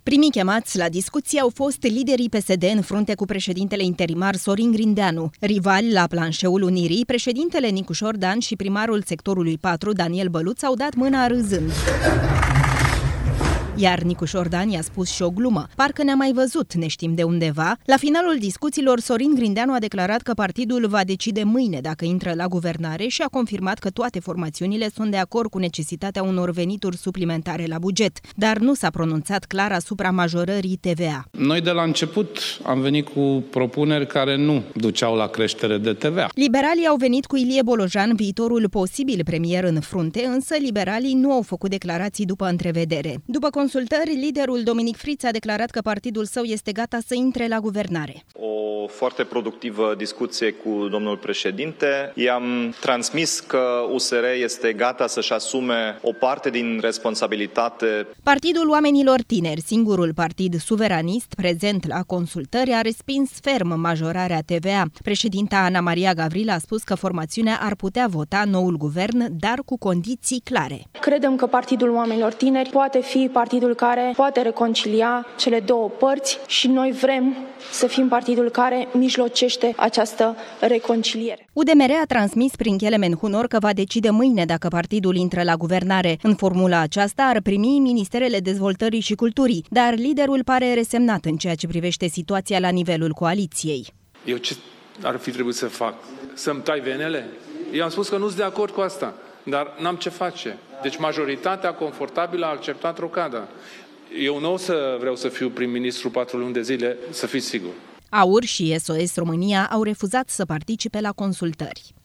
Primii chemați la discuție au fost liderii PSD în frunte cu președintele interimar Sorin Grindeanu. Rivali la planșeul unirii, președintele Nicușor Dan și primarul sectorului 4, Daniel Băluț, au dat mâna râzând. Iar Nicușor Dan i-a spus și o glumă. Parcă ne-a mai văzut, ne știm de undeva. La finalul discuțiilor, Sorin Grindeanu a declarat că partidul va decide mâine dacă intră la guvernare și a confirmat că toate formațiunile sunt de acord cu necesitatea unor venituri suplimentare la buget, dar nu s-a pronunțat clar asupra majorării TVA. Noi de la început am venit cu propuneri care nu duceau la creștere de TVA. Liberalii au venit cu Ilie Bolojan, viitorul posibil premier în frunte, însă liberalii nu au făcut declarații după întrevedere. După consultări, liderul Dominic Friț a declarat că partidul său este gata să intre la guvernare. O foarte productivă discuție cu domnul președinte. I-am transmis că USR este gata să-și asume o parte din responsabilitate. Partidul Oamenilor Tineri, singurul partid suveranist prezent la consultări, a respins ferm majorarea TVA. Președinta Ana Maria Gavrila a spus că formațiunea ar putea vota noul guvern, dar cu condiții clare. Credem că Partidul Oamenilor Tineri poate fi partidul care poate reconcilia cele două părți și noi vrem să fim partidul care mijlocește această reconciliere. UDMR a transmis prin Kelemen Hunor că va decide mâine dacă partidul intră la guvernare. În formula aceasta ar primi Ministerele Dezvoltării și Culturii, dar liderul pare resemnat în ceea ce privește situația la nivelul coaliției. Eu ce ar fi trebuit să fac? Să-mi tai venele? Eu am spus că nu sunt de acord cu asta, dar n-am ce face. Deci majoritatea confortabilă a acceptat rocada. Eu nu o să vreau să fiu prim-ministru 4 luni de zile, să fiți sigur. AUR și SOS România au refuzat să participe la consultări.